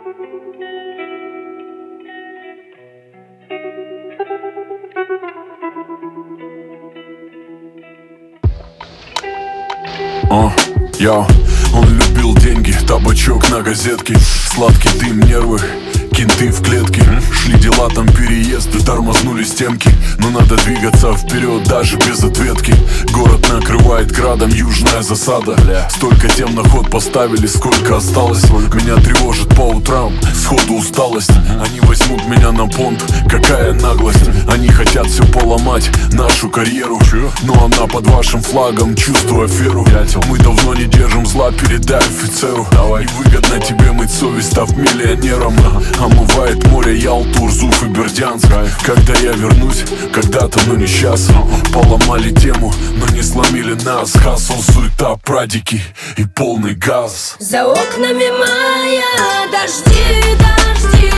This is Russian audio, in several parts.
Он любил деньги, табачок на газетке, сладкий дым, нервы, кенты в клетке. Шли дела, там переезды, тормознули стенки. Но надо двигаться вперед, даже без ответки. Город накрывает градом, южная засада. Столько тем на ход поставили, сколько осталось. Меня тревожит по утрам, сходу усталость. Они возьмут меня на понт, какая наглость. Они хотят все поломать, нашу карьеру. Но она под вашим флагом, чувствую аферу. Мы давно не держим зла, передай офицеру. Невыгодно тебе мыть совесть, став миллионером. Омывает море Ялту, Урзуф и Бердянск. Когда я вернусь, когда-то, но не сейчас. Поломали тему, но не сломили нас. Хасл, суета, прадики и полный газ. За окнами мая дожди, дожди.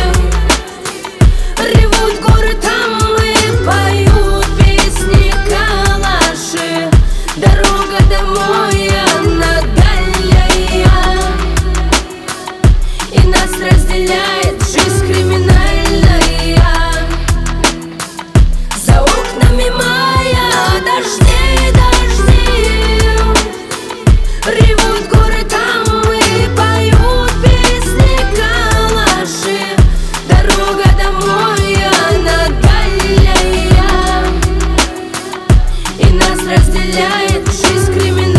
Ревут горы тамлы, поют песни калаши. Дорога домой, она дальняя, и нас разделяет жизнь криминальная. За окнами мая дожди, дожди. Ревут горы тамлы, поют песни калаши. Дорога домой, она дальняя, и нас разделяет жизнь криминальная.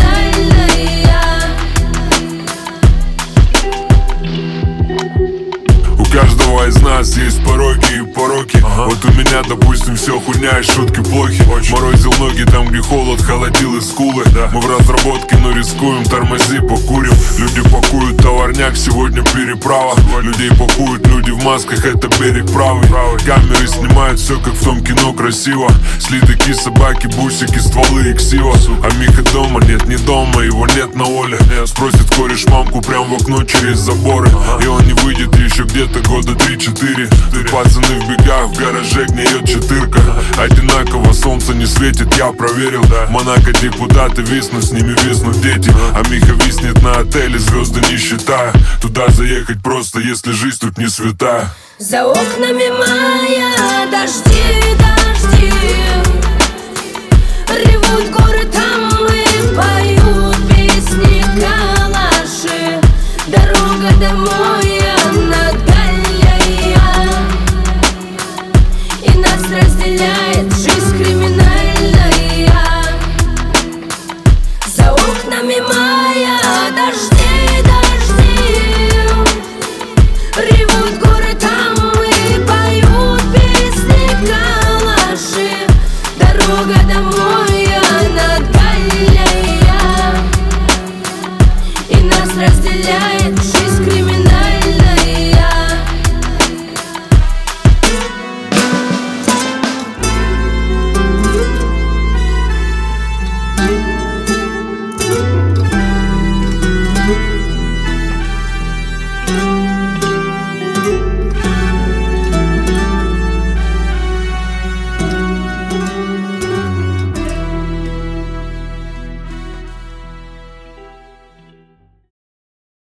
У каждого из нас есть пороки и пороки. Вот у меня, допустим, все хуйня и шутки плохи. Морозил ноги там, где холод, холодил и скулы. Мы в разработке, но рискуем, тормози, покурим. Люди пакуют товарняк, сегодня переправа. Людей пакуют люди в масках, это берег правый. Камеры снимают все, как в том кино, красиво. Слитаки, собаки, бусики, стволы и ксива. А Миха дома, нет, не дома, его нет на воле. Спросит кореш мамку прям в окно через заборы. И он не выйдет еще где-то года 3-4. Тут пацаны в бегах, в гараже гниет четырка. Одинаково солнце не светит, я проверил. Монако депутаты виснут, с ними виснут дети. А Миха виснет на отеле, звезды не считая. Туда заехать просто, если жизнь тут не святая. За окнами мая дожди, дожди. Ревут горы тамлы, поют песни калаши. Дорога домой,